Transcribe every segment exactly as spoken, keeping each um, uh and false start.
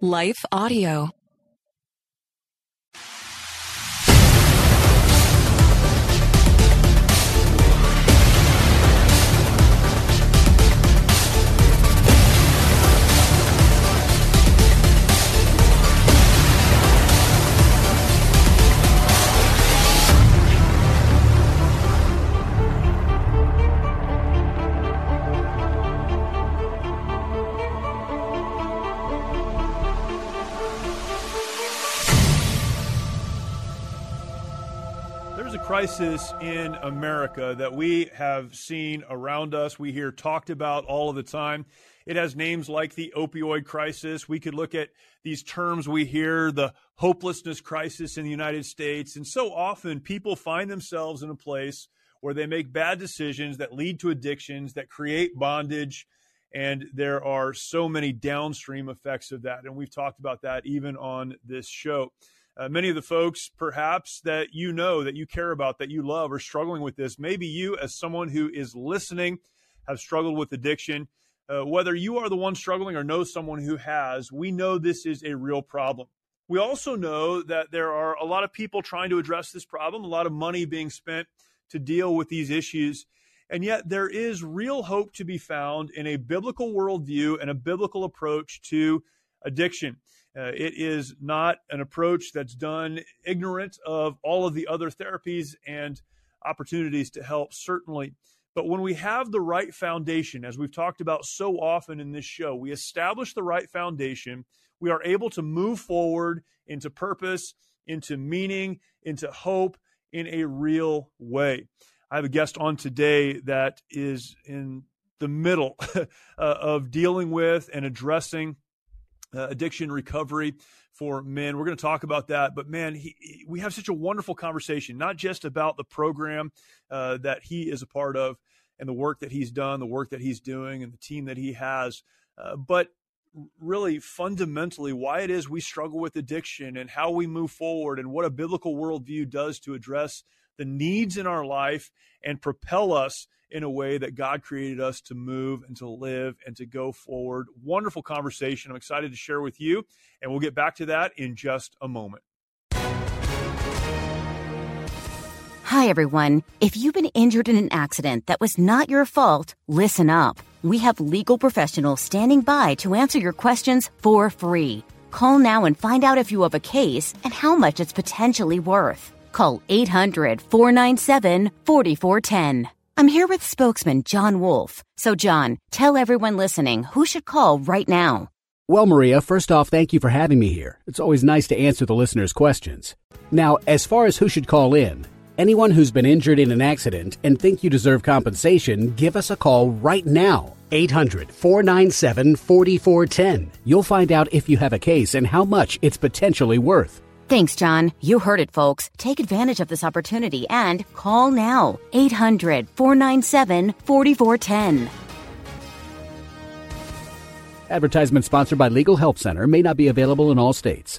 Life Audio. Crisis in America that we have seen around us. We hear talked about all of the time. It has names like the opioid crisis. We could look at these terms we hear, the hopelessness crisis in the United States. And so often people find themselves in a place where they make bad decisions that lead to addictions, that create bondage. And there are so many downstream effects of that. And we've talked about that even on this show. Uh, many of the folks, perhaps, that you know, that you care about, that you love, are struggling with this. Maybe you, as someone who is listening, have struggled with addiction. Uh, whether you are the one struggling or know someone who has, we know this is a real problem. We also know that there are a lot of people trying to address this problem, a lot of money being spent to deal with these issues. And yet there is real hope to be found in a biblical worldview and a biblical approach to addiction. Uh, it is not an approach that's done ignorant of all of the other therapies and opportunities to help, certainly. But when we have the right foundation, as we've talked about so often in this show, we establish the right foundation, we are able to move forward into purpose, into meaning, into hope in a real way. I have a guest on today that is in the middle of dealing with and addressing Uh, addiction recovery for men. We're going to talk about that. But, man, he, he, we have such a wonderful conversation, not just about the program uh, that he is a part of and the work that he's done, the work that he's doing, and the team that he has, uh, but really fundamentally why it is we struggle with addiction and how we move forward and what a biblical worldview does to address the needs in our life and propel us in a way that God created us to move and to live and to go forward. Wonderful conversation. I'm excited to share with you, and we'll get back to that in just a moment. Hi, everyone. If you've been injured in an accident that was not your fault, listen up. We have legal professionals standing by to answer your questions for free. Call now and find out if you have a case and how much it's potentially worth. Call eight hundred, four nine seven, four four one zero. I'm here with spokesman John Wolf. So, John, tell everyone listening who should call right now. Well, Maria, first off, thank you for having me here. It's always nice to answer the listeners' questions. Now, as far as who should call in, anyone who's been injured in an accident and think you deserve compensation, give us a call right now. eight hundred, four nine seven, four four one zero. You'll find out if you have a case and how much it's potentially worth. Thanks, John. You heard it, folks. Take advantage of this opportunity and call now. eight hundred, four nine seven, four four one zero. Advertisement sponsored by Legal Help Center. May not be available in all states.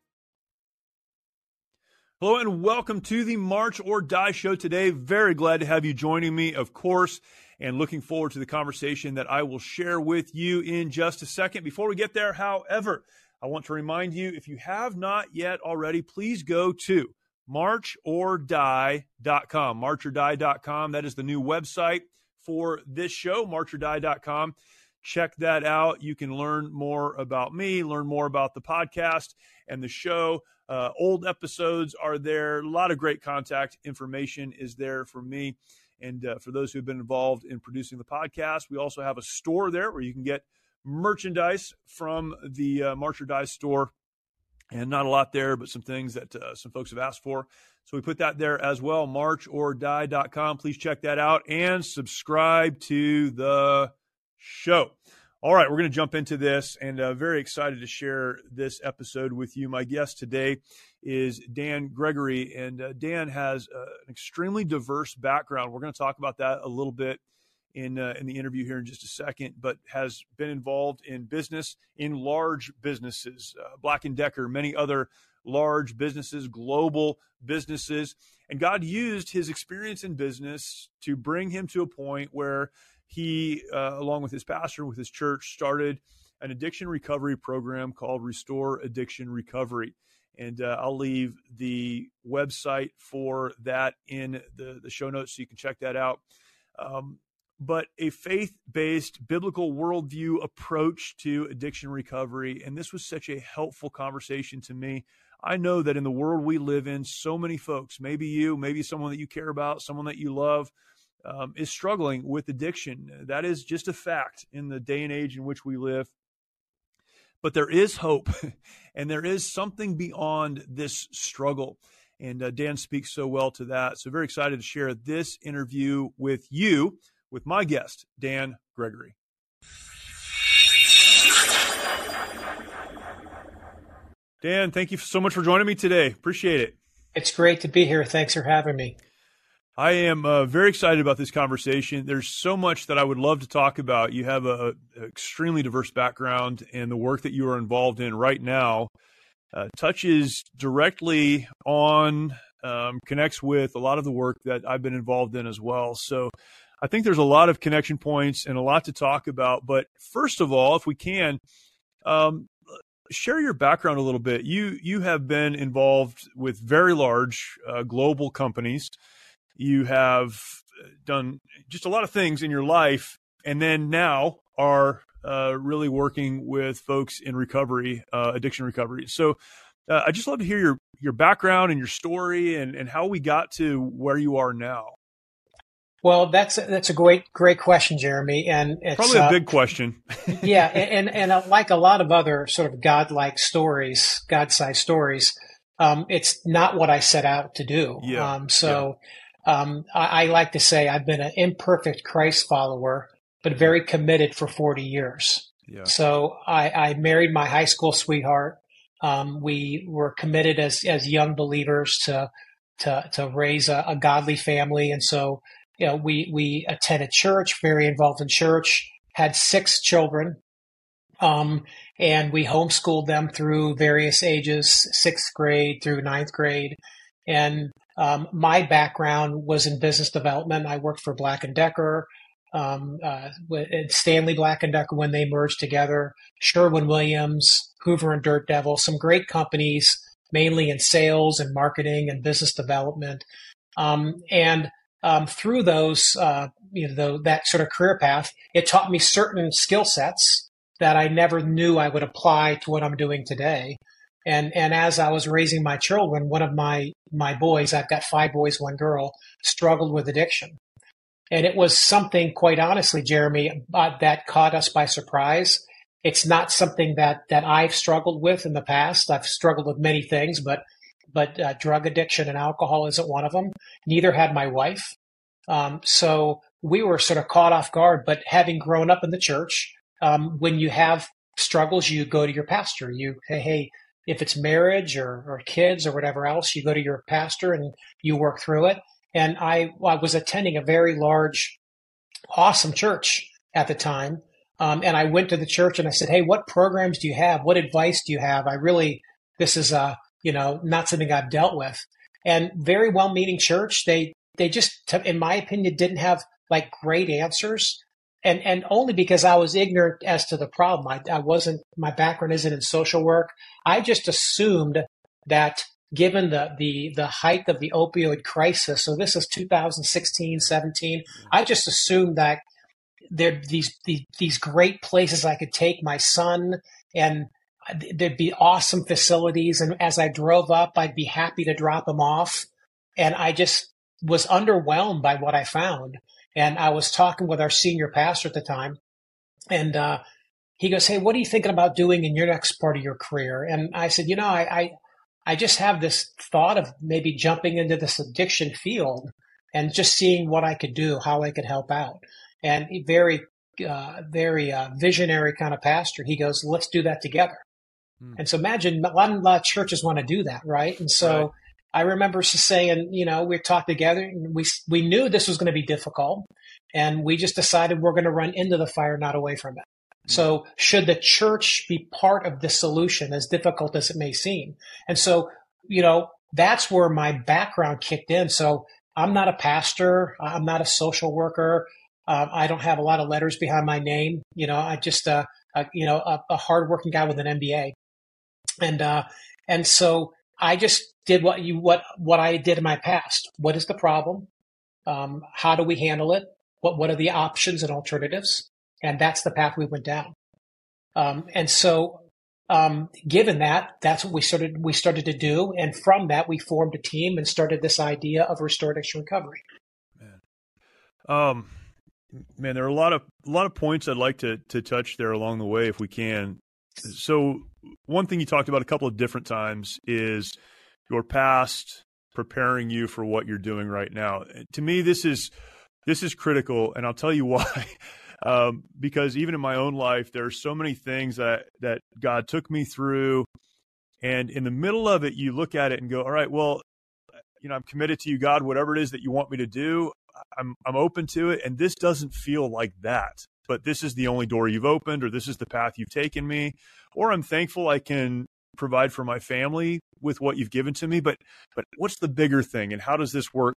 Hello and welcome to the March or Die show today. Very glad to have you joining me, of course, and looking forward to the conversation that I will share with you in just a second. Before we get there, however, I want to remind you, if you have not yet already, please go to march or die dot com, march or die dot com. That is the new website for this show, march or die dot com. Check that out. You can learn more about me, learn more about the podcast and the show. Uh, old episodes are there. A lot of great contact information is there for me. And uh, for those who have been involved in producing the podcast, we also have a store there where you can get merchandise from the uh, March or Die store, and not a lot there, but some things that uh, some folks have asked for. So we put that there as well, march or die dot com. Please check that out and subscribe to the show. All right, we're going to jump into this, and uh, very excited to share this episode with you. My guest today is Dan Gregory, and uh, Dan has uh, an extremely diverse background. We're going to talk about that a little bit in uh, in the interview here in just a second, but has been involved in business, in large businesses, uh, Black and Decker, many other large businesses, global businesses. And God used his experience in business to bring him to a point where he, uh, along with his pastor, with his church, started an addiction recovery program called Restore Addiction Recovery. And uh, I'll leave the website for that in the, the show notes so you can check that out. Um, but a faith-based biblical worldview approach to addiction recovery. And this was such a helpful conversation to me. I know that in the world we live in, so many folks, maybe you, maybe someone that you care about, someone that you love, um, is struggling with addiction. That is just a fact in the day and age in which we live. But there is hope, and there is something beyond this struggle. And uh, Dan speaks so well to that. So very excited to share this interview with you, with my guest, Dan Gregory. Dan, thank you so much for joining me today. Appreciate it. It's great to be here. Thanks for having me. I am uh, very excited about this conversation. There's so much that I would love to talk about. You have a, a extremely diverse background, and the work that you are involved in right now uh, touches directly on, um, connects with a lot of the work that I've been involved in as well. So I think there's a lot of connection points and a lot to talk about. But first of all, if we can, um, share your background a little bit. You you have been involved with very large uh, global companies. You have done just a lot of things in your life, and then now are uh, really working with folks in recovery, uh, addiction recovery. So uh, I'd just love to hear your, your background and your story and, and how we got to where you are now. Well, that's a, that's a great great question, Jeremy, and it's probably a uh, big question. yeah, and and uh, like a lot of other sort of godlike stories, God-sized stories, um, it's not what I set out to do. Yeah. Um, so. Yeah. Um, I, I like to say I've been an imperfect Christ follower, but very committed for forty years. Yeah. So I, I married my high school sweetheart. Um, we were committed as, as young believers to, to, to raise a, a godly family. And so, you know, we, we attended church, very involved in church, had six children. Um, and we homeschooled them through various ages, sixth grade through ninth grade. And Um, my background was in business development. I worked for Black and Decker, um, uh, Stanley Black and Decker when they merged together, Sherwin-Williams, Hoover and Dirt Devil, some great companies, mainly in sales and marketing and business development. Um, and um, through those, uh, you know, the, that sort of career path, it taught me certain skill sets that I never knew I would apply to what I'm doing today. And and as I was raising my children, one of my, my boys, I've got five boys, one girl, struggled with addiction. And it was something, quite honestly, Jeremy, uh, that caught us by surprise. It's not something that, that I've struggled with in the past. I've struggled with many things, but but uh, drug addiction and alcohol isn't one of them. Neither had my wife. Um, so we were sort of caught off guard. But having grown up in the church, um, when you have struggles, you go to your pastor. You say, hey, if it's marriage or, or kids or whatever else, you go to your pastor and you work through it. And I, I was attending a very large, awesome church at the time. Um, and I went to the church and I said, hey, what programs do you have? What advice do you have? I really, this is, uh, you know, not something I've dealt with. And very well-meaning church. They, they just, in my opinion, didn't have like great answers. And and only because I was ignorant as to the problem. I, I wasn't, my background isn't in social work. I just assumed that given the, the, the height of the opioid crisis, so this is two thousand sixteen, seventeen, I just assumed that there'd these, these, these great places I could take my son and there'd be awesome facilities. And as I drove up, I'd be happy to drop him off. And I just was underwhelmed by what I found. And I was talking with our senior pastor at the time, and uh, he goes, hey, what are you thinking about doing in your next part of your career? And I said, you know, I, I, I just have this thought of maybe jumping into this addiction field and just seeing what I could do, how I could help out. And he very, uh, very uh, visionary kind of pastor. He goes, let's do that together. Hmm. And so imagine a lot, a lot of churches want to do that, right? And so right. I remember just saying, you know, we talked together and we we knew this was going to be difficult, and we just decided we're going to run into the fire, not away from it. Mm-hmm. So should the church be part of the solution, as difficult as it may seem? And so, you know, that's where my background kicked in. So I'm not a pastor. I'm not a social worker. Uh, I don't have a lot of letters behind my name. You know, I just, uh, a you know, a, a hardworking guy with an M B A. And, uh, and so I just did what you, what, what I did in my past. What is the problem? Um, how do we handle it? What, what are the options and alternatives? And that's the path we went down. Um, and so, um, given that, that's what we started, we started to do. And from that, we formed a team and started this idea of Restored Addiction Recovery. Man. Um, man, there are a lot of, a lot of points I'd like to, to touch there along the way if we can. So one thing you talked about a couple of different times is your past preparing you for what you're doing right now. To me, this is, this is critical. And I'll tell you why. Um, because even in my own life, there are so many things that, that God took me through. And in the middle of it, you look at it and go, all right, well, you know, I'm committed to you, God, whatever it is that you want me to do, I'm, I'm open to it. And this doesn't feel like that, but this is the only door you've opened, or this is the path you've taken me, or I'm thankful I can provide for my family with what you've given to me. But, but what's the bigger thing, and how does this work?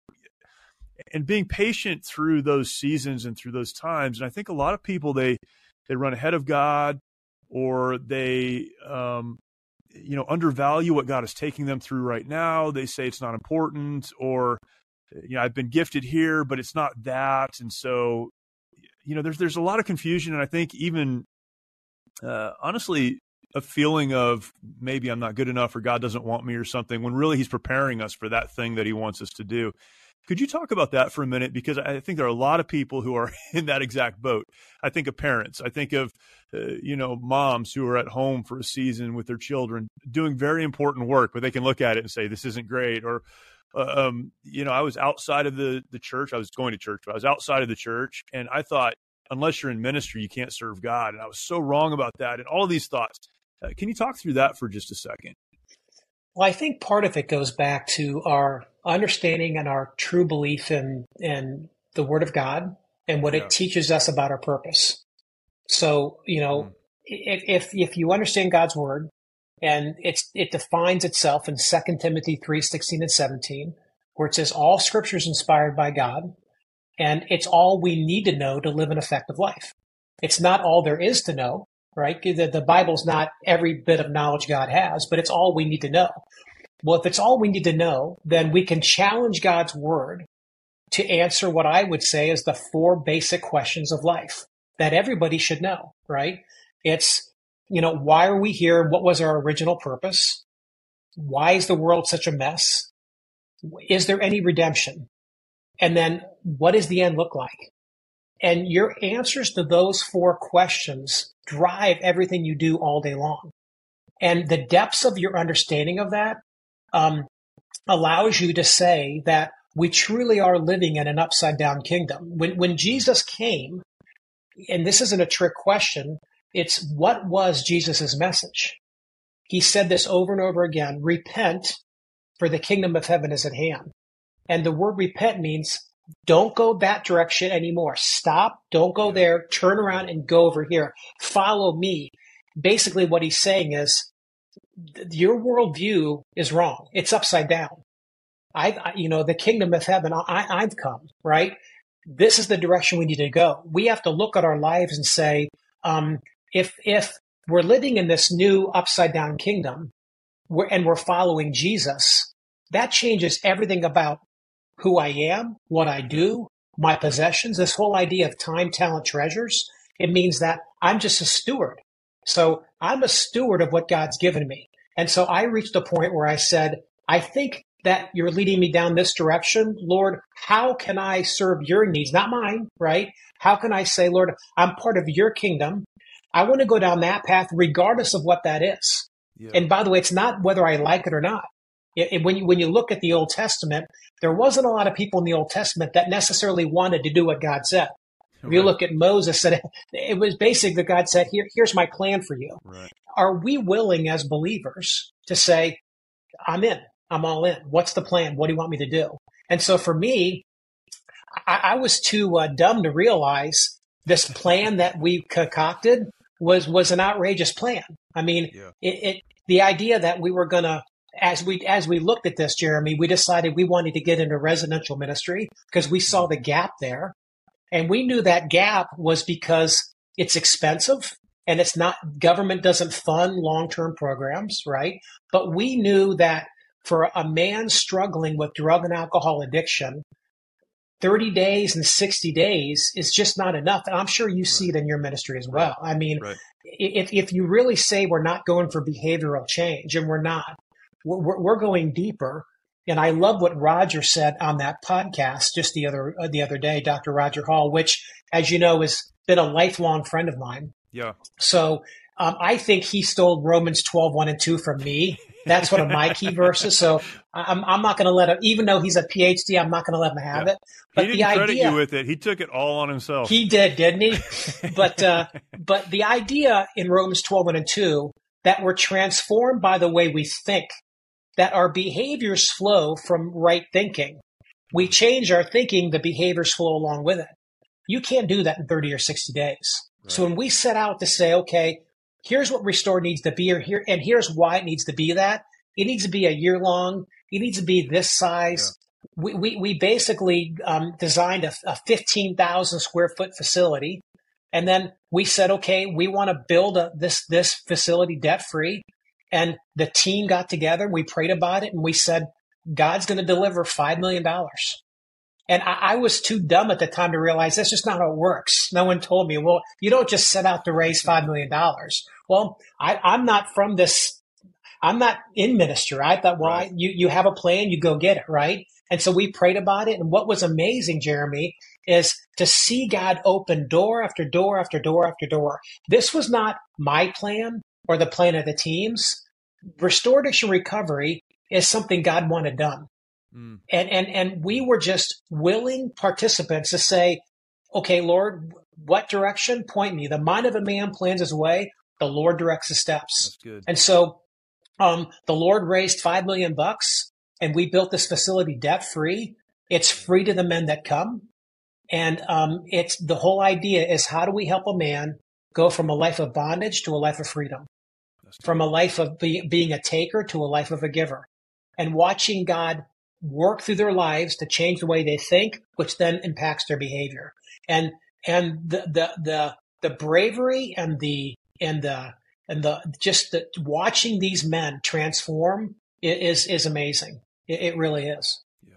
And being patient through those seasons and through those times. And I think a lot of people, they, they run ahead of God, or they, um, you know, undervalue what God is taking them through right now. They say it's not important, or, you know, I've been gifted here, but it's not that. And so, you know, there's, there's a lot of confusion. And I think even, uh, honestly, a feeling of maybe I'm not good enough, or God doesn't want me, or something, when really he's preparing us for that thing that he wants us to do. Could you talk about that for a minute? Because I think there are a lot of people who are in that exact boat. I think of parents. I think of, uh, you know, moms who are at home for a season with their children doing very important work, but they can look at it and say, this isn't great. Or, uh, um, you know, I was outside of the, the church. I was going to church, but I was outside of the church. And I thought, unless you're in ministry, you can't serve God. And I was so wrong about that. And all of these thoughts. Uh, can you talk through that for just a second? Well, I think part of it goes back to our understanding and our true belief in, in the Word of God and what yeah. it teaches us about our purpose. So, you know, mm. if, if you understand God's Word, and it's, it defines itself in Second Timothy three sixteen and seventeen, where it says all Scripture is inspired by God, and it's all we need to know to live an effective life. It's not all there is to know. Right? The, the Bible's not every bit of knowledge God has, but it's all we need to know. Well, if it's all we need to know, then we can challenge God's Word to answer what I would say is the four basic questions of life that everybody should know, right? It's, you know, why are we here? What was our original purpose? Why is the world such a mess? Is there any redemption? And then what does the end look like? And your answers to those four questions drive everything you do all day long. And the depths of your understanding of that um, allows you to say that we truly are living in an upside down kingdom. When, when Jesus came, and this isn't a trick question, it's what was Jesus' message? He said this over and over again, repent, for the kingdom of heaven is at hand. And the word repent means don't go that direction anymore. Stop. Don't go there. Turn around and go over here. Follow me. Basically, what he's saying is your worldview is wrong. It's upside down. I've, I, you know, the kingdom of heaven, I, I've come, right? This is the direction we need to go. We have to look at our lives and say, um, if, if we're living in this new upside down kingdom we're, and we're following Jesus, that changes everything about who I am, what I do, my possessions, this whole idea of time, talent, treasures. It means that I'm just a steward. So I'm a steward of what God's given me. And so I reached a point where I said, I think that you're leading me down this direction. Lord, how can I serve your needs? Not mine, right? How can I say, Lord, I'm part of your kingdom. I want to go down that path regardless of what that is. Yeah. And by the way, it's not whether I like it or not. It, it, when you, when you look at the Old Testament, there wasn't a lot of people in the Old Testament that necessarily wanted to do what God said. Right. If you look at Moses, and it, it was basic that God said, Here, here's my plan for you. Right. Are we willing as believers to say, I'm in, I'm all in. What's the plan? What do you want me to do? And so for me, I, I was too uh, dumb to realize this plan that we concocted was, was an outrageous plan. I mean, yeah. it, it the idea that we were going to, As we as we looked at this, Jeremy, we decided we wanted to get into residential ministry because we saw the gap there. And we knew that gap was because it's expensive and it's not, government doesn't fund long-term programs, right? But we knew that for a man struggling with drug and alcohol addiction, thirty days and sixty days is just not enough. And I'm sure you see it in your ministry as well. I mean, Right. if, if you really say we're not going for behavioral change, and we're not, we're, we're going deeper. And I love what Roger said on that podcast just the other uh, the other day, Doctor Roger Hall, which, as you know, has been a lifelong friend of mine. Yeah. So um, I think he stole Romans twelve, one and two from me. That's one of my key verses. So I'm, I'm not going to let him, even though he's a P H D, I'm not going to let him have Yeah. it. But he didn't the credit idea, you with it. He took it all on himself. He did, didn't he? but uh, but the idea in Romans twelve, one and two, that we're transformed by the way we think, that our behaviors flow from right thinking. We change our thinking, the behaviors flow along with it. You can't do that in thirty or sixty days. Right. So when we set out to say, okay, here's what Restore needs to be, or here, and here's why it needs to be that, it needs to be a year long, it needs to be this size. Yeah. We, we, we basically um, designed a, a fifteen thousand square foot facility. And then we said, okay, we want to build a, this, this facility debt free. And the team got together, we prayed about it, and we said, God's going to deliver five million dollars. And I, I was too dumb at the time to realize that's just not how it works. No one told me, well, you don't just set out to raise five million dollars. Well, I, I'm not from this, I'm not in ministry. I thought, well, right. I, you, you have a plan, you go get it, right? And so we prayed about it. And what was amazing, Jeremy, is to see God open door after door after door after door. This was not my plan or the plan of the teams. Restore Addiction Recovery is something God wanted done. Mm. And, and, and we were just willing participants to say, okay, Lord, what direction? Point me. The mind of a man plans his way. The Lord directs his steps. That's good. And so um, the Lord raised five million bucks, and we built this facility debt free. It's free to the men that come. And um, it's the whole idea is, how do we help a man go from a life of bondage to a life of freedom? From a life of be, being a taker to a life of a giver, and watching God work through their lives to change the way they think, which then impacts their behavior. And and the the the, the bravery and the and the and the just the watching these men transform is is amazing. It, it really is. Yeah.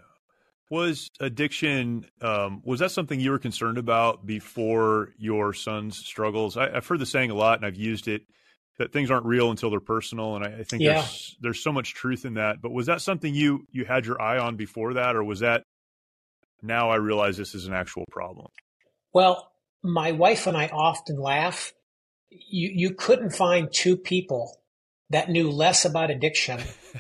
Was addiction um, was that something you were concerned about before your son's struggles? I, I've heard the saying a lot, and I've used it, that things aren't real until they're personal. And I, I think yeah. there's, there's so much truth in that. But was that something you, you had your eye on before that? Or was that, now I realize this is an actual problem? Well, my wife and I often laugh. You, you couldn't find two people that knew less about addiction.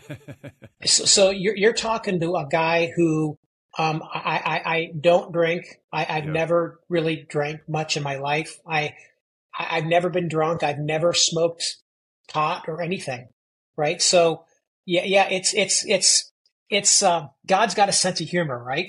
so, so you're, you're talking to a guy who um, I, I, I don't drink. I, I've yeah. never really drank much in my life. I I've never been drunk. I've never smoked pot or anything. Right. So yeah, yeah, it's, it's, it's, it's, uh, God's got a sense of humor, right?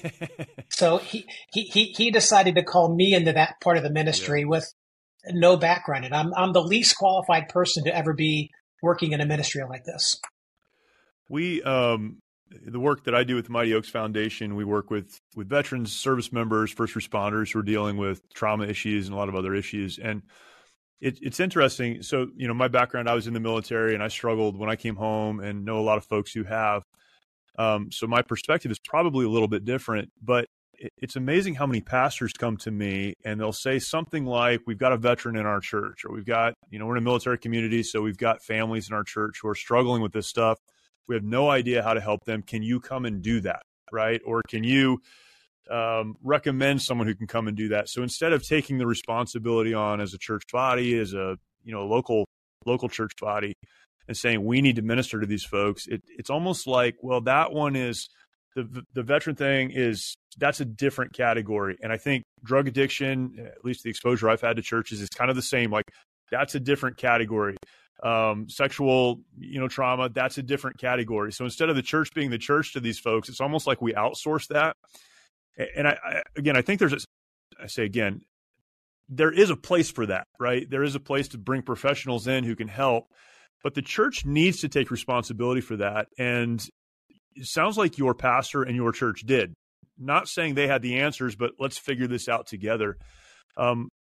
So he, he, he, he decided to call me into that part of the ministry yeah. with no background. And I'm, I'm the least qualified person to ever be working in a ministry like this. We, um, the work that I do with the Mighty Oaks Foundation, we work with, with veterans, service members, first responders who are dealing with trauma issues and a lot of other issues. And it, it's interesting. So, you know, my background, I was in the military and I struggled when I came home, and know a lot of folks who have. Um, so my perspective is probably a little bit different, but it, it's amazing how many pastors come to me and they'll say something like, we've got a veteran in our church, or we've got, you know, we're in a military community, so we've got families in our church who are struggling with this stuff. We have no idea how to help them. Can you come and do that? Right. Or can you um, recommend someone who can come and do that? So instead of taking the responsibility on as a church body, as a, you know, local, local church body, and saying we need to minister to these folks, it, it's almost like, well, that one is the, the veteran thing is, that's a different category. And I think drug addiction, at least the exposure I've had to churches, is kind of the same. Like, that's a different category. Um, sexual, you know, trauma, that's a different category. So instead of the church being the church to these folks, it's almost like we outsource that. And I, I again, I think there's, a, I say again, there is a place for that, right? There is a place to bring professionals in who can help, but the church needs to take responsibility for that. And it sounds like your pastor and your church did. Not saying they had the answers, but let's figure this out together. Um,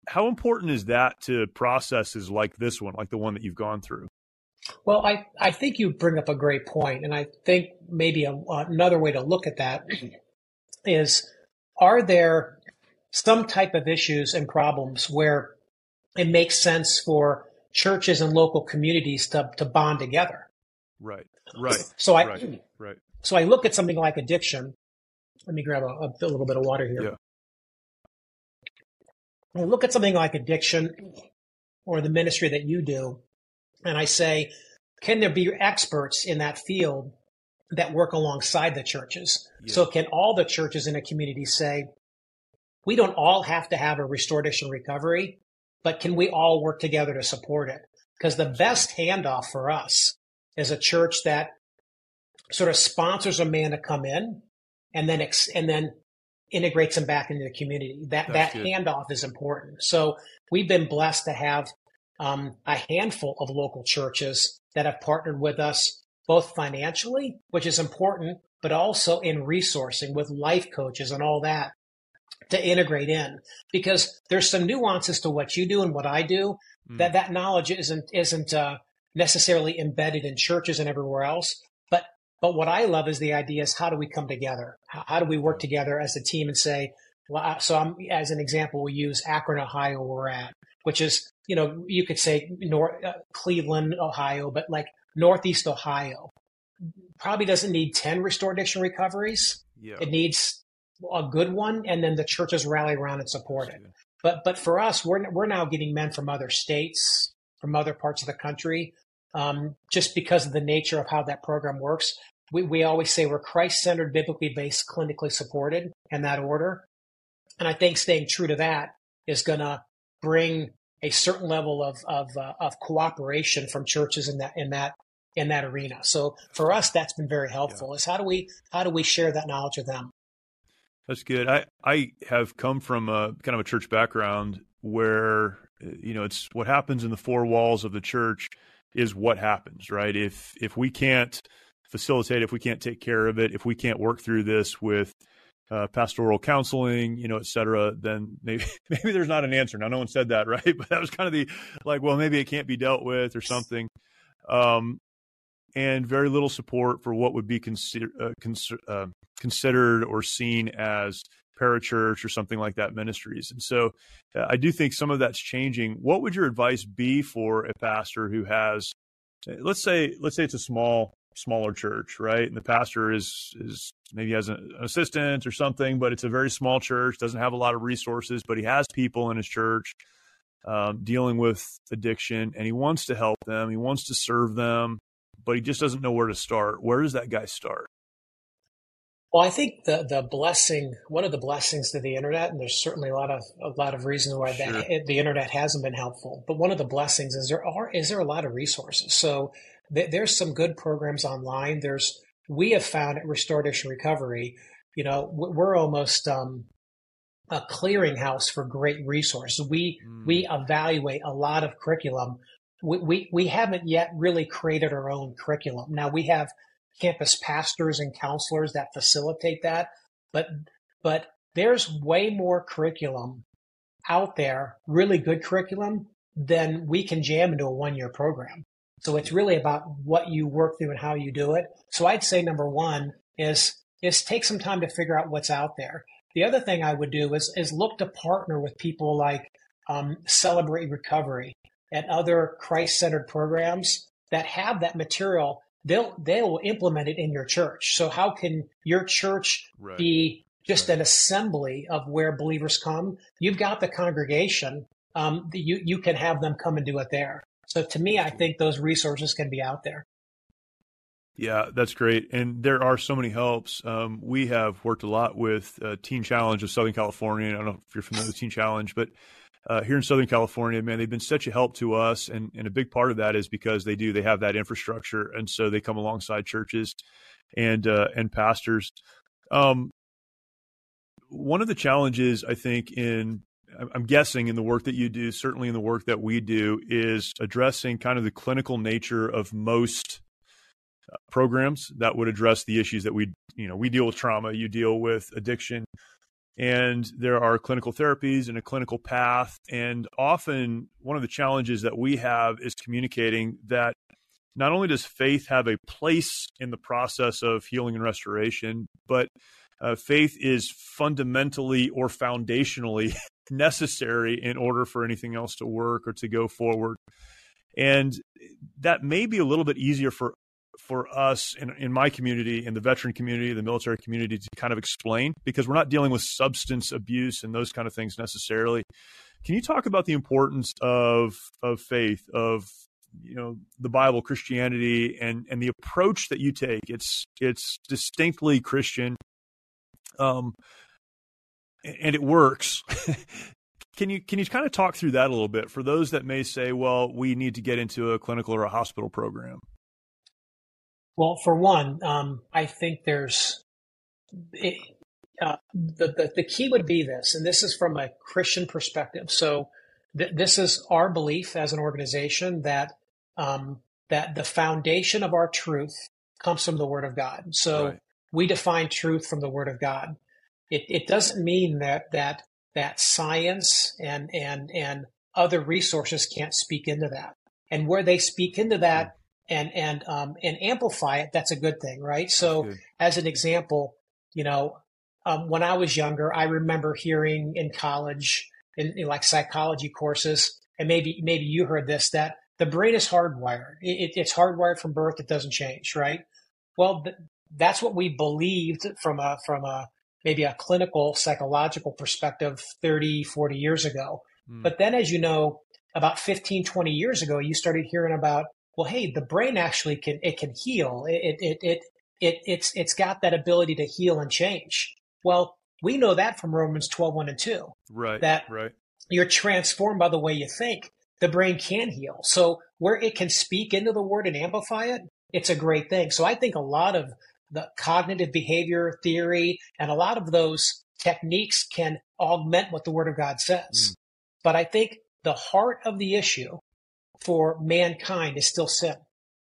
how important is that to processes like this one, like the one that you've gone through? Well, I, I think you bring up a great point, and I think maybe a, another way to look at that is, are there some type of issues and problems where it makes sense for churches and local communities to, to bond together? Right, right. So I, right, right. So I look at something like addiction. Let me grab a, a little bit of water here. Yeah. I look at something like addiction or the ministry that you do, and I say, can there be experts in that field that work alongside the churches? Yeah. So can all the churches in a community say, we don't all have to have a restored addiction recovery, but can we all work together to support it? Because the best handoff for us is a church that sort of sponsors a man to come in and then ex- and then integrates him back into the community. That That's that good. Handoff is important. So we've been blessed to have um, a handful of local churches that have partnered with us, both financially, which is important, but also in resourcing with life coaches and all that to integrate in. Because there's some nuances to what you do and what I do mm. that that knowledge isn't isn't uh, necessarily embedded in churches and everywhere else. But but what I love is the idea is, how do we come together? How, how do we work together as a team and say, well, so I'm, as an example, we use Akron, Ohio, where we're at, which is, you know, you could say North, uh, Cleveland, Ohio, but like Northeast Ohio probably doesn't need ten restored addiction recoveries. Yeah. It needs a good one, and then the churches rally around and support it. But but for us, we're we're now getting men from other states, from other parts of the country, um, just because of the nature of how that program works. We we always say we're Christ-centered, biblically based, clinically supported in that order. And I think staying true to that is going to bring a certain level of of, uh, of cooperation from churches in that in that in that arena. So for us, that's been very helpful. Yeah. Is how do we how do we share that knowledge with them? That's good. I I have come from a kind of a church background where, you know, it's what happens in the four walls of the church is what happens, right? If if we can't facilitate, if we can't take care of it, if we can't work through this with Uh, pastoral counseling, you know, et cetera, then maybe maybe there's not an answer. Now, no one said that, right? But that was kind of the, like, well, maybe it can't be dealt with or something. Um, and very little support for what would be consider, uh, cons- uh, considered or seen as parachurch or something like that ministries. And so uh, I do think some of that's changing. What would your advice be for a pastor who has, let's say, let's say it's a small smaller church, right? And the pastor is, is maybe has an assistant or something, but it's a very small church, doesn't have a lot of resources, but he has people in his church um, dealing with addiction, and he wants to help them. He wants to serve them, but he just doesn't know where to start. Where does that guy start? Well, I think the the blessing, one of the blessings to the internet, and there's certainly a lot of a lot of reasons why sure. that, the internet hasn't been helpful, but one of the blessings is there are is there a lot of resources. So th- there's some good programs online. There's we have found at Restored Addiction Recovery, you know, we're almost um, a clearinghouse for great resources. We mm. we evaluate a lot of curriculum. We, we we haven't yet really created our own curriculum. Now we have campus pastors and counselors that facilitate that, but but there's way more curriculum out there, really good curriculum, than we can jam into a one-year program. So it's really about what you work through and how you do it. So I'd say number one is is take some time to figure out what's out there. The other thing I would do is is look to partner with people like um, Celebrate Recovery and other Christ-centered programs that have that material. They'll they will implement it in your church. So how can your church right. be just right. an assembly of where believers come? You've got the congregation. Um, you you can have them come and do it there. So to me, I think those resources can be out there. Yeah, that's great. And there are so many helps. Um, we have worked a lot with uh, Teen Challenge of Southern California. I don't know if you're familiar with Teen Challenge, but uh, here in Southern California, man, they've been such a help to us. And, and a big part of that is because they do, they have that infrastructure. And so they come alongside churches and, uh, and pastors. Um, one of the challenges, I think, in, I'm guessing in the work that you do, certainly in the work that we do, is addressing kind of the clinical nature of most uh, programs that would address the issues that we, you know, we deal with trauma, you deal with addiction. And there are clinical therapies and a clinical path. And often one of the challenges that we have is communicating that not only does faith have a place in the process of healing and restoration, but uh, faith is fundamentally or foundationally necessary in order for anything else to work or to go forward. And that may be a little bit easier for for us in, in my community, in the veteran community, the military community, to kind of explain, because we're not dealing with substance abuse and those kind of things necessarily. Can you talk about the importance of of faith, of you know the Bible, Christianity, and and the approach that you take? It's it's distinctly Christian, um, and it works. Can you can you kind of talk through that a little bit for those that may say, well, we need to get into a clinical or a hospital program? Well, for one, um, I think there's it, uh, the, the the key would be this, and this is from a Christian perspective. So th- this is our belief as an organization that um, that the foundation of our truth comes from the Word of God. So right. We define truth from the Word of God. It it doesn't mean that that that science and and and other resources can't speak into that, and where they speak into that. And and um and amplify it, that's a good thing, right? So, as an example, you know, um, when I was younger, I remember hearing in college, in, in like psychology courses, and maybe maybe you heard this, that the brain is hardwired. It, it's hardwired from birth; it doesn't change, right? Well, th- that's what we believed from a from a maybe a clinical psychological perspective thirty, forty years ago. Mm. But then, as you know, about fifteen, twenty years ago, you started hearing about, well, hey, the brain actually can, it can heal. It, it, it, it, it's, it's got that ability to heal and change. Well, we know that from Romans twelve, one and two. Right. That right. You're transformed by the way you think. The brain can heal. So where it can speak into the word and amplify it, it's a great thing. So I think a lot of the cognitive behavior theory and a lot of those techniques can augment what the Word of God says. Mm. But I think the heart of the issue for mankind is still sin.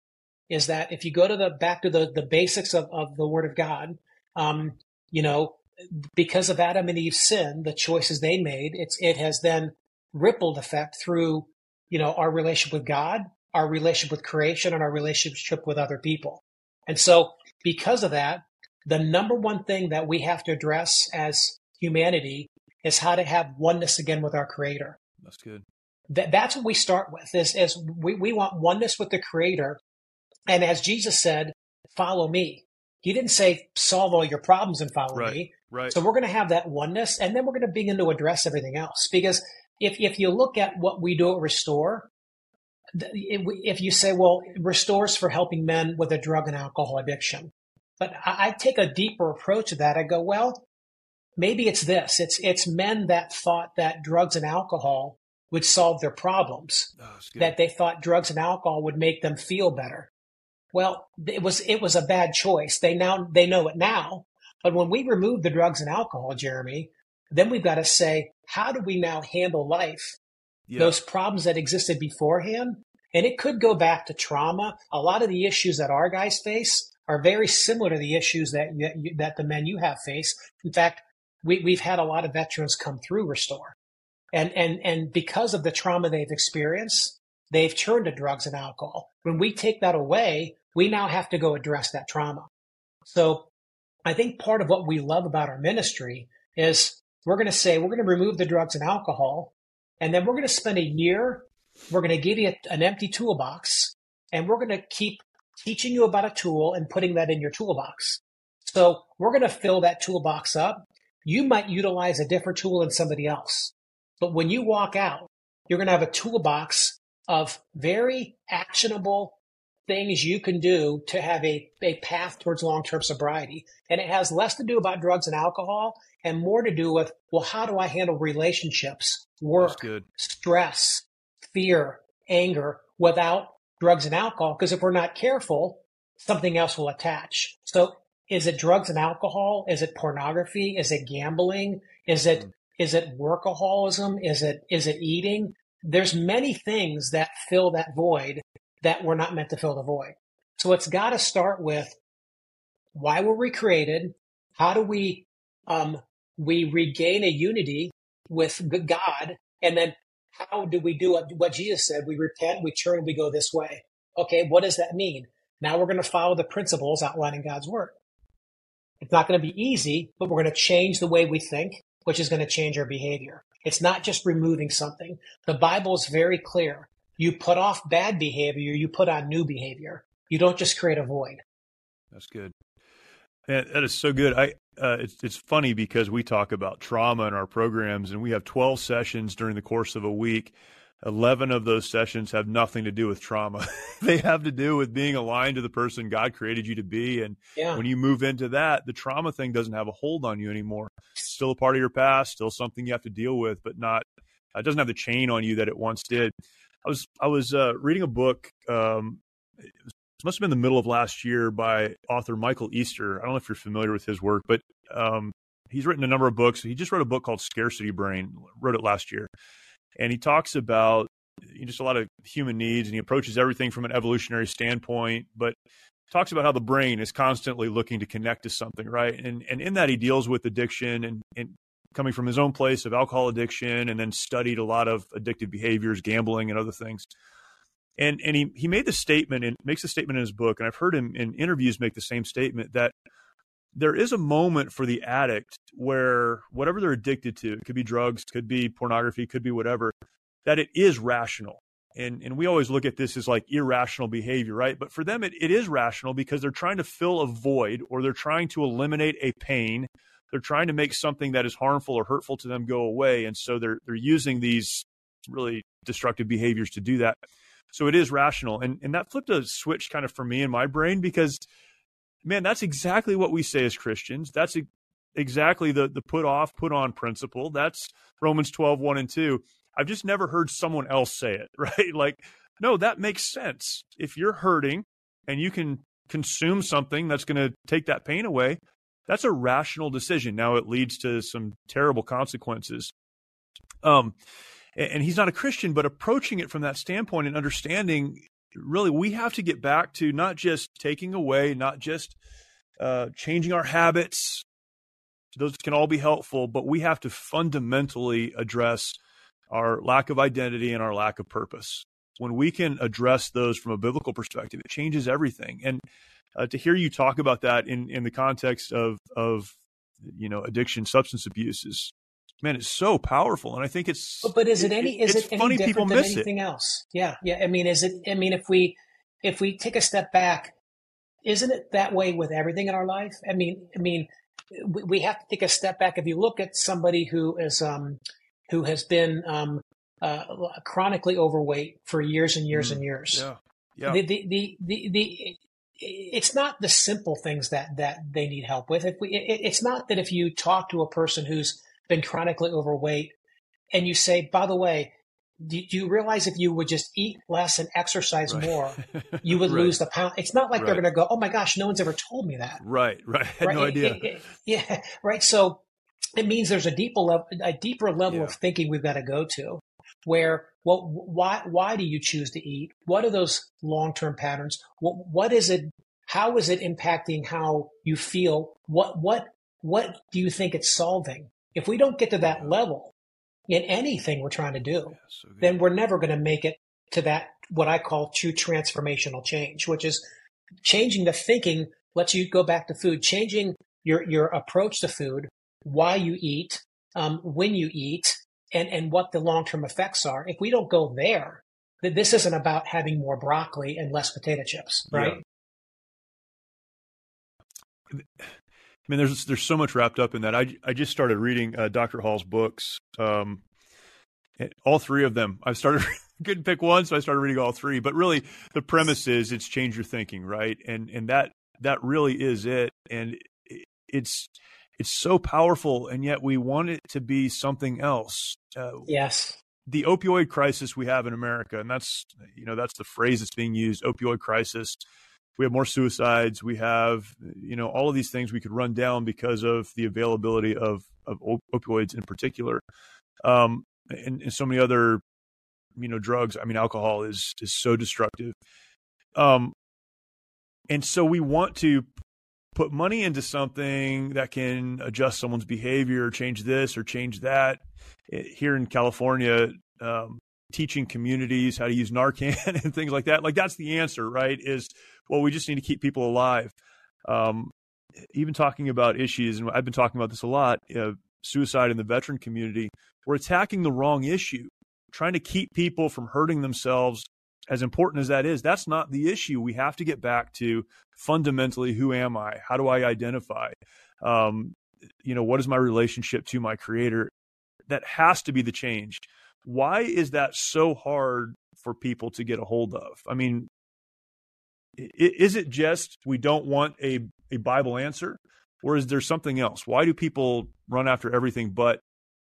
Is that if you go to the back to the, the basics of, of the Word of God, um, you know, because of Adam and Eve's sin, the choices they made, it's it has then rippled effect through, you know, our relationship with God, our relationship with creation, and our relationship with other people. And so because of that, the number one thing that we have to address as humanity is how to have oneness again with our Creator. That's good. That, that's what we start with, is, is we, we want oneness with the Creator. And as Jesus said, follow me. He didn't say solve all your problems and follow right, me. Right. So we're going to have that oneness, and then we're going to begin to address everything else. Because if if you look at what we do at Restore, if you say, well, Restore's for helping men with a drug and alcohol addiction. But I, I take a deeper approach to that. I go, well, maybe it's this. It's it's men that thought that drugs and alcohol would solve their problems, oh, that they thought drugs and alcohol would make them feel better. Well, it was it was a bad choice. They now they know it now. But when we remove the drugs and alcohol, Jeremy, then we've got to say, how do we now handle life? Yeah. Those problems that existed beforehand. And it could go back to trauma. A lot of the issues that our guys face are very similar to the issues that that, that the men you have faced. In fact, we, we've had a lot of veterans come through Restore. And, and, and because of the trauma they've experienced, they've turned to drugs and alcohol. When we take that away, we now have to go address that trauma. So I think part of what we love about our ministry is we're going to say, we're going to remove the drugs and alcohol, and then we're going to spend a year, we're going to give you an empty toolbox, and we're going to keep teaching you about a tool and putting that in your toolbox. So we're going to fill that toolbox up. You might utilize a different tool than somebody else. But when you walk out, you're going to have a toolbox of very actionable things you can do to have a, a path towards long-term sobriety. And it has less to do about drugs and alcohol and more to do with, well, how do I handle relationships, work, stress, fear, anger without drugs and alcohol? Because if we're not careful, something else will attach. So is it drugs and alcohol? Is it pornography? Is it gambling? Is it mm. is it workaholism? Is it is it eating? There's many things that fill that void that we're not meant to fill the void. So it's got to start with, why were we created? How do we um, we regain a unity with God. And then how do we do what, what Jesus said? We repent, we turn, we go this way. Okay, what does that mean? Now we're going to follow the principles outlined in God's word. It's not going to be easy, but we're going to change the way we think, which is going to change our behavior. It's not just removing something. The Bible is very clear. You put off bad behavior, you put on new behavior. You don't just create a void. That's good. Man, that is so good. I uh, it's it's funny because we talk about trauma in our programs, and we have twelve sessions during the course of a week. eleven of those sessions have nothing to do with trauma. They have to do with being aligned to the person God created you to be. And yeah. when you move into that, the trauma thing doesn't have a hold on you anymore. It's still a part of your past, still something you have to deal with, but not, it doesn't have the chain on you that it once did. I was, I was uh, reading a book, um, it must have been the middle of last year, by author Michael Easter. I don't know if you're familiar with his work, but um, he's written a number of books. He just wrote a book called Scarcity Brain, wrote it last year. And he talks about you know, just a lot of human needs, and he approaches everything from an evolutionary standpoint, but talks about how the brain is constantly looking to connect to something, right? And and in that, he deals with addiction and, and coming from his own place of alcohol addiction, and then studied a lot of addictive behaviors, gambling and other things. And and he, he made the statement, and makes a statement in his book, and I've heard him in interviews make the same statement, that there is a moment for the addict where whatever they're addicted to, it could be drugs, could be pornography, could be whatever, that it is rational. And and we always look at this as like irrational behavior, right? But for them, it, it is rational because they're trying to fill a void, or they're trying to eliminate a pain. They're trying to make something that is harmful or hurtful to them go away. And so they're they're using these really destructive behaviors to do that. So it is rational. And and that flipped a switch kind of for me in my brain, because man, that's exactly what we say as Christians. That's exactly the the put off, put on principle. That's Romans twelve, one and two. I've just never heard someone else say it, right? Like, no, that makes sense. If you're hurting and you can consume something that's going to take that pain away, that's a rational decision. Now, it leads to some terrible consequences. Um, and he's not a Christian, but approaching it from that standpoint and understanding, really, we have to get back to not just taking away, not just uh, changing our habits. Those can all be helpful, but we have to fundamentally address our lack of identity and our lack of purpose. When we can address those from a biblical perspective, it changes everything. And uh, to hear you talk about that in, in the context of, of, you know, addiction, substance abuse is, man, it's so powerful. And I think it's, but, but is it any, it, is it any different than anything it. else? Yeah. Yeah. I mean, is it, I mean, if we, if we take a step back, isn't it that way with everything in our life? I mean, I mean, we, we have to take a step back. If you look at somebody who is, um, who has been um, uh, chronically overweight for years and years mm, and years. Yeah, yeah. The, the, the, the, the, it's not the simple things that, that they need help with. If we, it, it's not that if you talk to a person who's been chronically overweight and you say, by the way, do, do you realize if you would just eat less and exercise right. more, you would right. lose the pound? It's not like right. they're going to go, oh my gosh, no one's ever told me that. Right, right. I had right? no idea. It, it, yeah, right. So it means there's a deeper level, a deeper level yeah. of thinking we've got to go to, where, well, why, why do you choose to eat? What are those long-term patterns? What, what is it? How is it impacting how you feel? What, what, what do you think it's solving? If we don't get to that level in anything we're trying to do, yeah, so then we're never going to make it to that, what I call true transformational change, which is changing the thinking. Let's you go back to food, changing your, your approach to food, why you eat, um, when you eat, and, and what the long-term effects are. If we don't go there, then this isn't about having more broccoli and less potato chips, right? Yeah. I mean, there's there's so much wrapped up in that. I, I just started reading uh, Doctor Hall's books, um, all three of them. I started couldn't pick one, so I started reading all three. But really, the premise is it's change your thinking, right? And and that that really is it. And it's It's so powerful, and yet we want it to be something else. Uh, yes. The opioid crisis we have in America, and that's, you know, that's the phrase that's being used, opioid crisis. We have more suicides. We have, you know, all of these things we could run down because of the availability of, of op- opioids in particular. Um, and, and so many other, you know, drugs. I mean, alcohol is, is so destructive. Um, and so we want to put money into something that can adjust someone's behavior, change this or change that. Here in California, um, teaching communities how to use Narcan and things like that, like that's the answer, right? Is, well, we just need to keep people alive. Um, even talking about issues, and I've been talking about this a lot, uh, suicide in the veteran community, we're attacking the wrong issue. Trying to keep people from hurting themselves, as important as that is, that's not the issue. We have to get back to fundamentally, who am I? How do I identify? Um, you know, what is my relationship to my creator? That has to be the change. Why is that so hard for people to get a hold of? I mean, is it just we don't want a, a Bible answer, or is there something else? Why do people run after everything but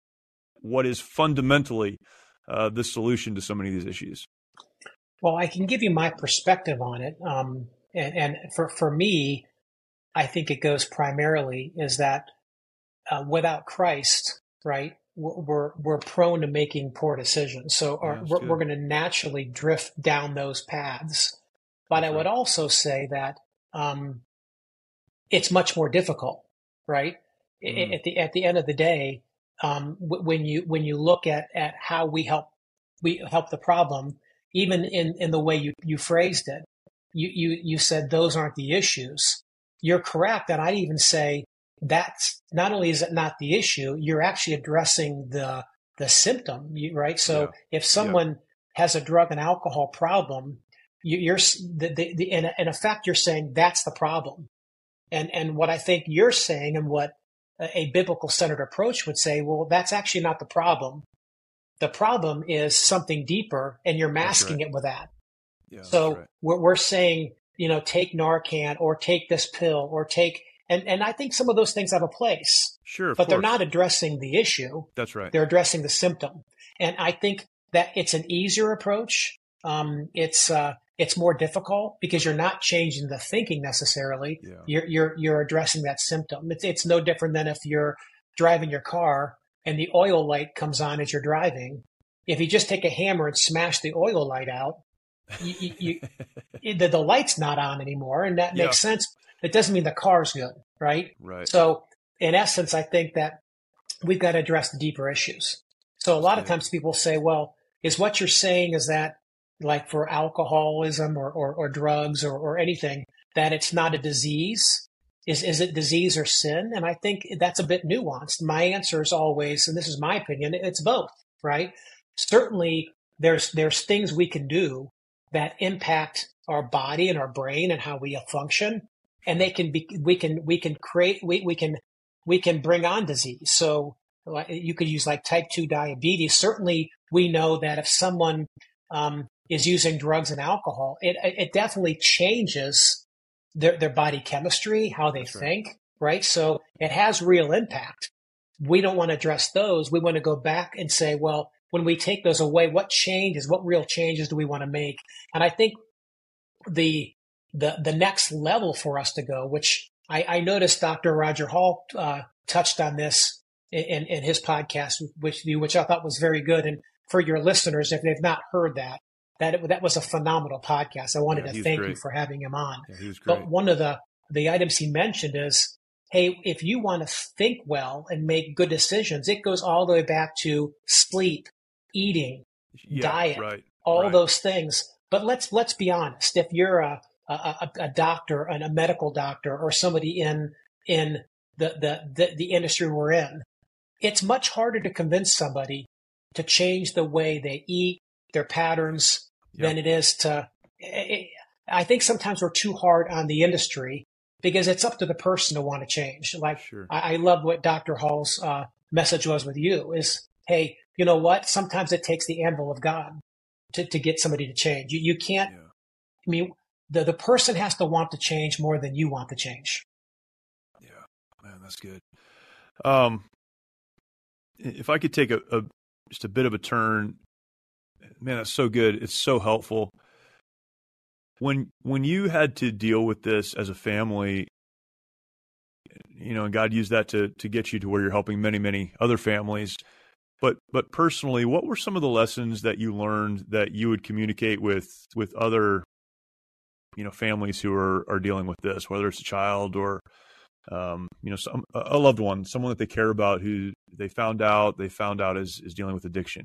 what is fundamentally uh, the solution to so many of these issues? Well, I can give you my perspective on it. Um, and, and for, for me, I think it goes primarily is that uh, without Christ, right, we're, we're prone to making poor decisions. So Yeah, our, that's we're, good. we're going to naturally drift down those paths. But That's I would right. also say that um, it's much more difficult, right? I- Mm. At the at the end of the day, um, w- when you when you look at, at how we help we help the problem, even in, in the way you, you phrased it, you, you you said those aren't the issues. You're correct, and I'd even say that's not only is it not the issue, you're actually addressing the the symptom, you- right? So Yeah. if Yeah. someone has a drug and alcohol problem, you, you're s- the, the, the, in, in effect you're saying that's the problem. And and what I think you're saying, and what a, a biblical centered approach would say, well, that's actually not the problem. The problem is something deeper, and you're That's masking right. it with that. Yeah, that's So right. we're, we're saying, you know, take Narcan or take this pill or take, and, and I think some of those things have a place, Sure, of but they're course. not addressing the issue. That's right. They're addressing the symptom. And I think that it's an easier approach. Um, it's, uh, it's more difficult because you're not changing the thinking necessarily. Yeah. You're, you're, you're addressing that symptom. It's, it's no different than if you're driving your car and the oil light comes on as you're driving. If you just take a hammer and smash the oil light out, you, you, you, the, the light's not on anymore, and that Yeah. makes sense. It doesn't mean the car's good, right? Right. So in essence, I think that we've got to address the deeper issues. So a lot of good. times people say, well, is what you're saying is that, like for alcoholism or, or, or drugs or, or anything, that it's not a disease? Is, is it disease or sin? And I think that's a bit nuanced. My answer is always, and this is my opinion, it's both, right? Certainly there's, there's things we can do that impact our body and our brain and how we function. And they can be, we can, we can create, we, we can, we can bring on disease. So like, you could use like type two diabetes. Certainly we know that if someone, um, is using drugs and alcohol, it, it definitely changes their, their body chemistry, how they That's right. think, right? So it has real impact. We don't want to address those. We want to go back and say, well, when we take those away, what changes, what real changes do we want to make? And I think the, the, the next level for us to go, which I, I noticed Doctor Roger Hall, uh, touched on this in, in his podcast, which, which I thought was very good. And for your listeners, if they've not heard that, that, that was a phenomenal podcast. I wanted Yeah, he to was thank great. you for having him on. Yeah, he was great. But one of the, the items he mentioned is, hey, if you want to think well and make good decisions, it goes all the way back to sleep, eating, Yeah, diet, right. all right. those things. But let's let's be honest. If you're a a, a doctor, and a medical doctor, or somebody in in the, the the the industry we're in, it's much harder to convince somebody to change the way they eat, their patterns, Yep. than it is to. I think sometimes we're too hard on the industry because it's up to the person to want to change. Like Sure. I, I love what Doctor Hall's uh, message was with you is, hey, you know what? Sometimes it takes the anvil of God to, to get somebody to change. You, you can't, Yeah. I mean, the, the person has to want to change more than you want to change. Yeah, man, that's good. Um, if I could take a, a just a bit of a turn, man, that's so good. It's so helpful. When when you had to deal with this as a family, you know, and God used that to to get you to where you're helping many, many other families. But but personally, what were some of the lessons that you learned that you would communicate with with other you know, families who are, are dealing with this, whether it's a child or, um, you know, some, a loved one, someone that they care about who they found out, they found out is, is dealing with addiction.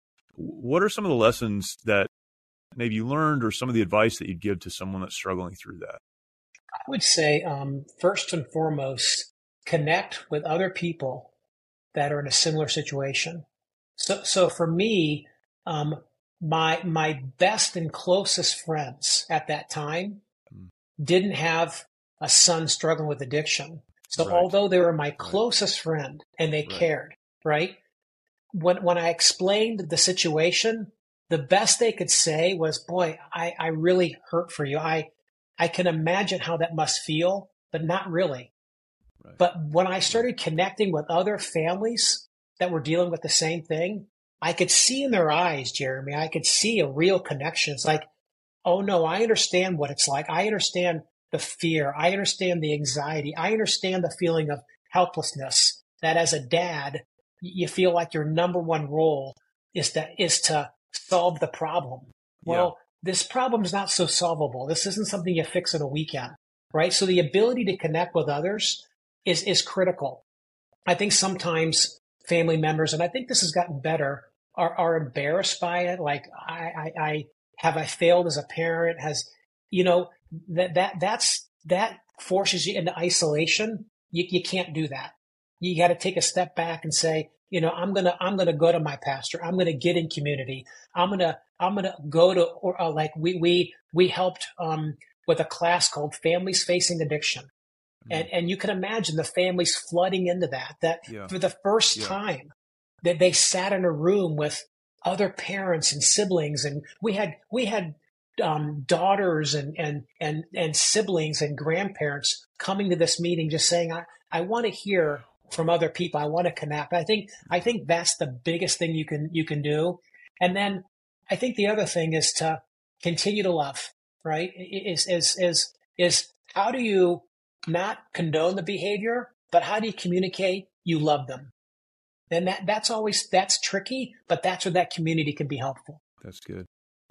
What are some of the lessons that maybe you learned or some of the advice that you'd give to someone that's struggling through that? I would say, um, first and foremost, connect with other people that are in a similar situation. So, so for me, um, my, my best and closest friends at that time mm. didn't have a son struggling with addiction. So right. although they were my closest right. friend and they right. cared, right? When, when I explained the situation, the best they could say was, boy, I, I really hurt for you. I, I can imagine how that must feel, but not really. Right. But when I started connecting with other families that were dealing with the same thing, I could see in their eyes, Jeremy, I could see a real connection. It's like, oh no, I understand what it's like. I understand the fear. I understand the anxiety. I understand the feeling of helplessness, that as a dad, you feel like your number one role is to, is to solve the problem. Well, yeah. this problem is not so solvable. This isn't something you fix in a weekend, right? So the ability to connect with others is, is critical. I think sometimes family members, and I think this has gotten better, are, are embarrassed by it. Like, I, I, I have I failed as a parent? Has, you know, that, that, that's, that forces you into isolation. You, you can't do that. You got to take a step back and say, you know, I'm going to, I'm going to go to my pastor. I'm going to get in community. I'm going to, I'm going to go to, or uh, like we, we, we helped, um, with a class called Families Facing Addiction. Mm-hmm. And, and you can imagine the families flooding into that, that yeah. for the first yeah. time that they sat in a room with other parents and siblings. And we had, we had, um, daughters and, and, and, and siblings and grandparents coming to this meeting, just saying, I, I want to hear from other people. I want to connect. I think, I think that's the biggest thing you can, you can do. And then I think the other thing is to continue to love, right? Is, is, is, is how do you not condone the behavior, but how do you communicate you love them? And that, that's always, that's tricky, but that's where that community can be helpful. That's good.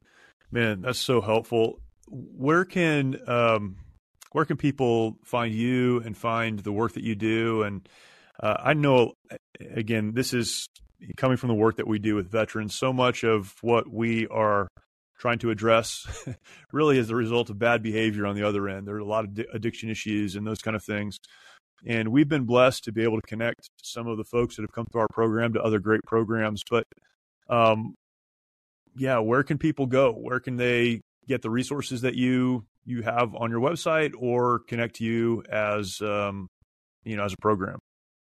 Man, that's so helpful. Where can, um, where can people find you and find the work that you do? And uh, I know, again, this is coming from the work that we do with veterans. So much of what we are trying to address really is the result of bad behavior on the other end. There are a lot of addiction issues and those kind of things. And we've been blessed to be able to connect some of the folks that have come through our program to other great programs. But um, yeah, where can people go? Where can they get the resources that you you have on your website, or connect to you as um, you know as a program?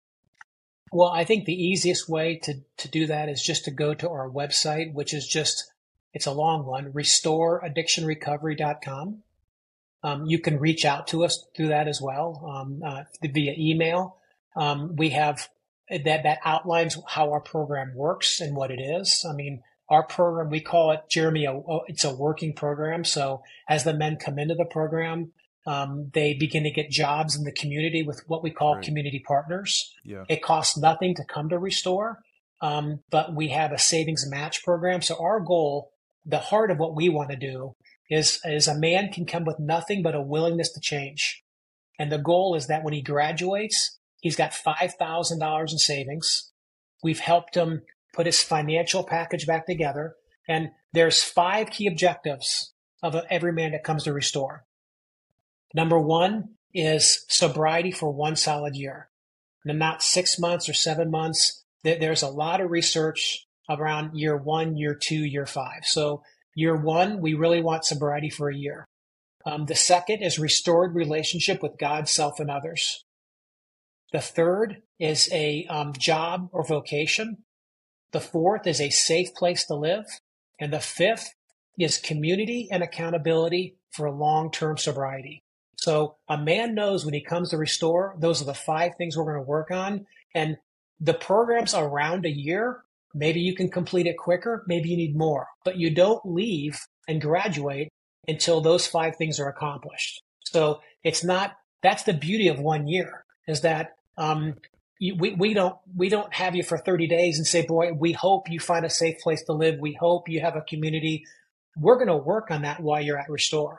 Well, I think the easiest way to to do that is just to go to our website, which is just, it's a long one, restore addiction recovery dot com. Um, you can reach out to us through that as well, um, uh, via email. Um, we have that, that outlines how our program works and what it is. I mean, our program, we call it, Jeremy, a, it's a working program. So as the men come into the program, um, they begin to get jobs in the community with what we call right. community partners. Yeah. It costs nothing to come to Restore, um, but we have a savings match program. So our goal, the heart of what we want to do, is, is a man can come with nothing but a willingness to change. And the goal is that when he graduates, he's got five thousand dollars in savings. We've helped him put his financial package back together. And there's five key objectives of every man that comes to Restore. Number one is sobriety for one solid year. And not six months or seven months. There's a lot of research around year one, year two, year five. So year one, we really want sobriety for a year. Um, the second is restored relationship with God, self, and others. The third is a um, job or vocation. The fourth is a safe place to live. And the fifth is community and accountability for long-term sobriety. So a man knows when he comes to Restore, those are the five things we're going to work on. And the program's around a year. Maybe you can complete it quicker. Maybe you need more. But you don't leave and graduate until those five things are accomplished. So it's not, that's the beauty of one year, is that um, you, we, we don't we don't have you for thirty days and say, boy, we hope you find a safe place to live. We hope you have a community. We're going to work on that while you're at Restore.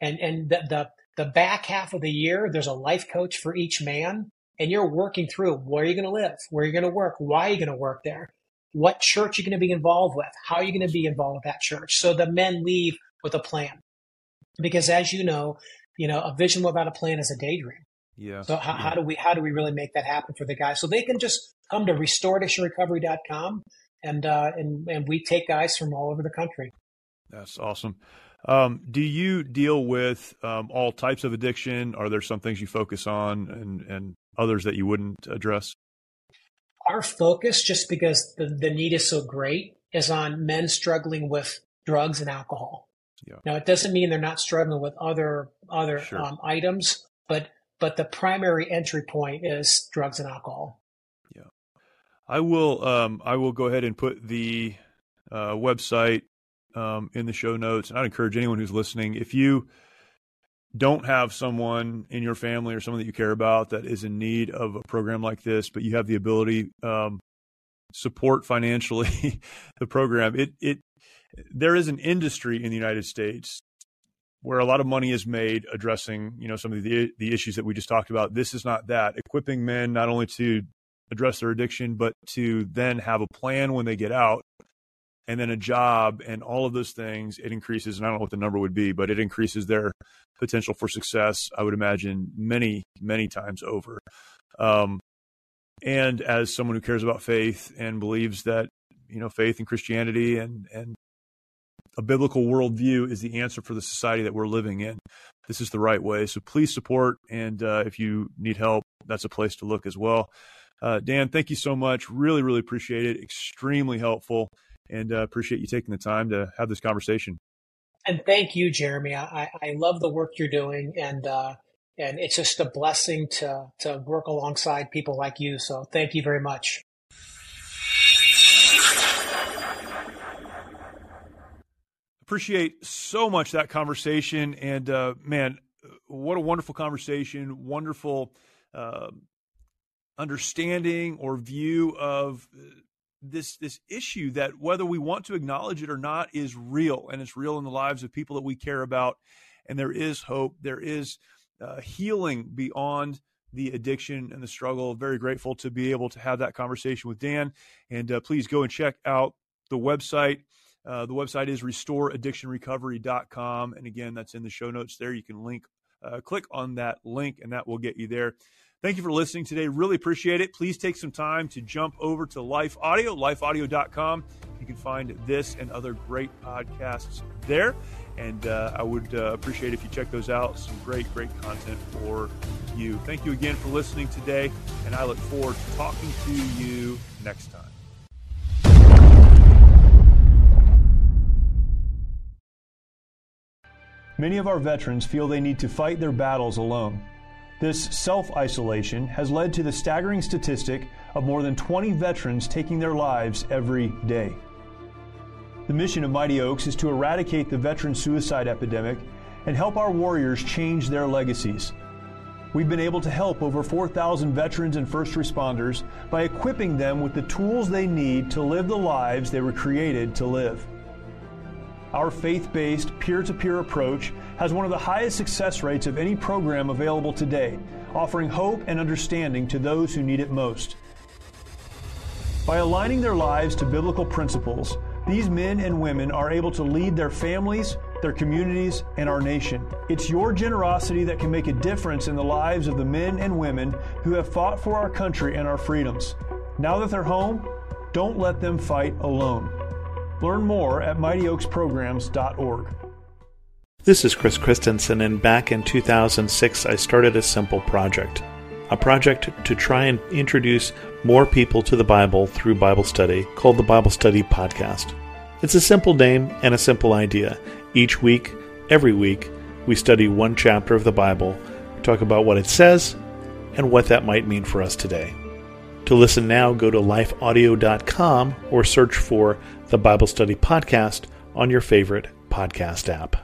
And, and the, the, the back half of the year, there's a life coach for each man, and you're working through where you're going to live, where you're going to work, why are you going to work there, what church you're going to be involved with, how are you going to be involved with that church. So the men leave with a plan, because as you know, you know, a vision without a plan is a daydream. Yeah. So how, yeah. how do we, how do we really make that happen for the guys? So they can just come to restore addiction recovery dot com, and, uh, and, and we take guys from all over the country. That's awesome. Um, do you deal with um, all types of addiction? Are there some things you focus on and, and others that you wouldn't address? Our focus, just because the, the need is so great, is on men struggling with drugs and alcohol. Yeah. Now, it doesn't mean they're not struggling with other other sure. um, items, but but the primary entry point is drugs and alcohol. Yeah, I will. Um, I will go ahead and put the uh, website um, in the show notes, and I'd encourage anyone who's listening, if you don't have someone in your family or someone that you care about that is in need of a program like this, but you have the ability, um, support financially the program. It it there is an industry in the United States where a lot of money is made addressing, you know, some of the the issues that we just talked about. This is not that. Equipping men not only to address their addiction, but to then have a plan when they get out, and then a job and all of those things. It increases, and I don't know what the number would be, but it increases their potential for success, I would imagine, many, many times over. Um, and as someone who cares about faith and believes that, you know, faith and Christianity and, and a biblical worldview is the answer for the society that we're living in, this is the right way. So please support. And uh, if you need help, that's a place to look as well. Uh, Dan, thank you so much. Really, really appreciate it. Extremely helpful. And uh, appreciate you taking the time to have this conversation. And thank you, Jeremy. I, I love the work you're doing, and uh, and it's just a blessing to to work alongside people like you. So thank you very much. Appreciate so much that conversation, and uh, man, what a wonderful conversation! Wonderful uh, understanding or view of this this issue that, whether we want to acknowledge it or not, is real, and it's real in the lives of people that we care about. And there is hope. There is uh, healing beyond the addiction and the struggle. Very grateful to be able to have that conversation with Dan. And uh, please go and check out the website. Uh, the website is restore addiction recovery dot com. And again, that's in the show notes there. You can link, uh, click on that link, and that will get you there. Thank you for listening today. Really appreciate it. Please take some time to jump over to Life Audio, life audio dot com. You can find this and other great podcasts there. And uh, I would uh, appreciate if you check those out. Some great, great content for you. Thank you again for listening today, and I look forward to talking to you next time. Many of our veterans feel they need to fight their battles alone. This self-isolation has led to the staggering statistic of more than twenty veterans taking their lives every day. The mission of Mighty Oaks is to eradicate the veteran suicide epidemic and help our warriors change their legacies. We've been able to help over four thousand veterans and first responders by equipping them with the tools they need to live the lives they were created to live. Our faith-based, peer-to-peer approach has one of the highest success rates of any program available today, offering hope and understanding to those who need it most. By aligning their lives to biblical principles, these men and women are able to lead their families, their communities, and our nation. It's your generosity that can make a difference in the lives of the men and women who have fought for our country and our freedoms. Now that they're home, don't let them fight alone. Learn more at mighty oaks programs dot org. This is Chris Christensen, and back in two thousand six I started a simple project. A project to try and introduce more people to the Bible through Bible study called the Bible Study Podcast. It's a simple name and a simple idea. Each week, every week, we study one chapter of the Bible, talk about what it says, and what that might mean for us today. To listen now, go to life audio dot com or search for the Bible Study Podcast on your favorite podcast app.